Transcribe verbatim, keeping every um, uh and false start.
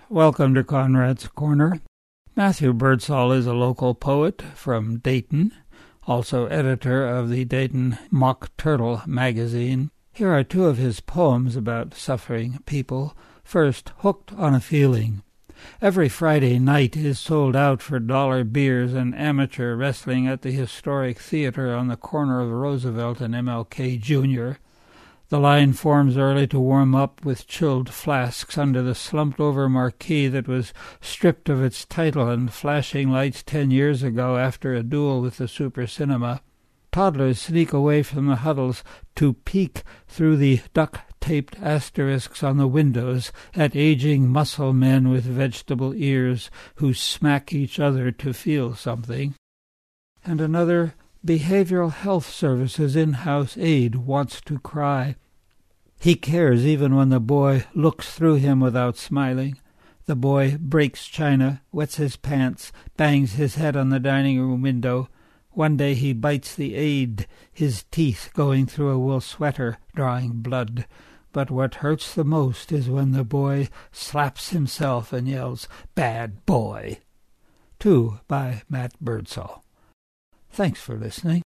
welcome to Conrad's Corner. Matthew Birdsall is a local poet from Dayton, also editor of the Dayton Mock Turtle magazine. Here are two of his poems about suffering people. First, Hooked on a Feeling. Every Friday night is sold out for dollar beers and amateur wrestling at the historic theater on the corner of Roosevelt and M L K Junior The line forms early to warm up with chilled flasks under the slumped-over marquee that was stripped of its title and flashing lights ten years ago after a duel with the Super Cinema. Toddlers sneak away from the huddles to peek through the duct-taped asterisks on the windows at aging muscle men with vegetable ears who smack each other to feel something. And another, Behavioral Health Services in-house aide wants to cry. He cares even when the boy looks through him without smiling. The boy breaks china, wets his pants, bangs his head on the dining room window. One day he bites the aide, his teeth going through a wool sweater, drawing blood. But what hurts the most is when the boy slaps himself and yells, "Bad boy!" Two by Matt Birdsall. Thanks for listening.